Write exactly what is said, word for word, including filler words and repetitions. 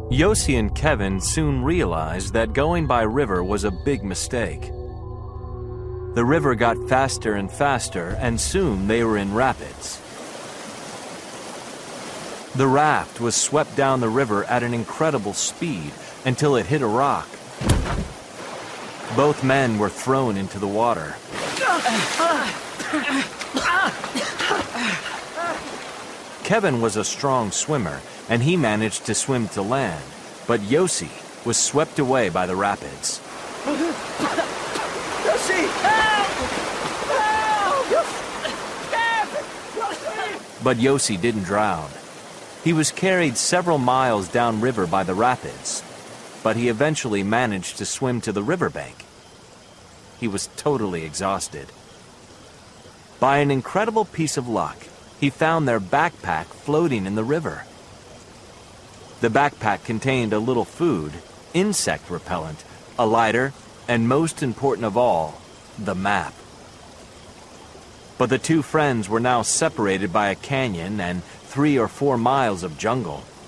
Yossi and Kevin soon realized that going by river was a big mistake. The river got faster and faster, and soon they were in rapids. The raft was swept down the river at an incredible speed until it hit a rock. Both men were thrown into the water. Kevin was a strong swimmer, and he managed to swim to land, but Yossi was swept away by the rapids. Yossi! Help! Help! But Yossi didn't drown. He was carried several miles downriver by the rapids, but he eventually managed to swim to the riverbank. He was totally exhausted. By an incredible piece of luck, he found their backpack floating in the river. The backpack contained a little food, insect repellent, a lighter, and most important of all, the map. But the two friends were now separated by a canyon and three or four miles of jungle.